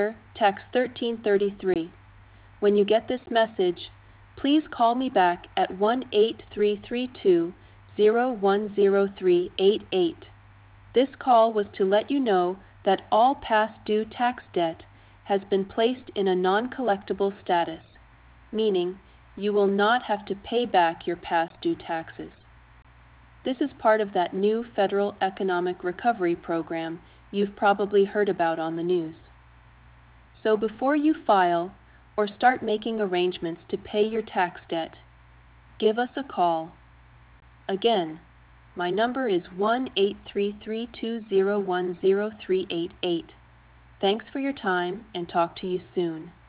text 1333. When you get this message, please call me back at 1-8332-010388. This call was to let you know that all past due tax debt has been placed in a non-collectible status, meaning you will not have to pay back your past due taxes. This is part of that new federal economic recovery program you've probably heard about on the news. So before you file or start making arrangements to pay your tax debt, give us a call. Again, my number is 1-833-201-0388. Thanks for your time and talk to you soon.